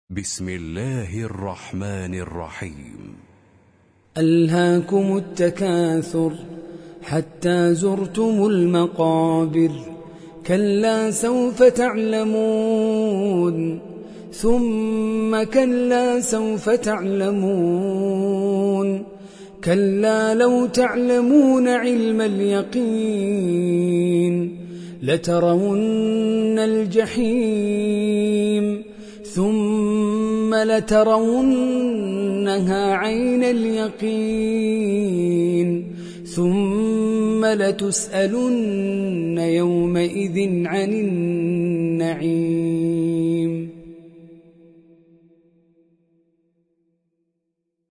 بسم الله الرحمن الرحيم. ألهاكم التكاثر حتى زرتم المقابر، كلا سوف تعلمون ثم كلا سوف تعلمون، كلا لو تعلمون علم اليقين لترون الجحيم ثم لترونها عين اليقين ثم لتسألن يومئذ عن النعيم.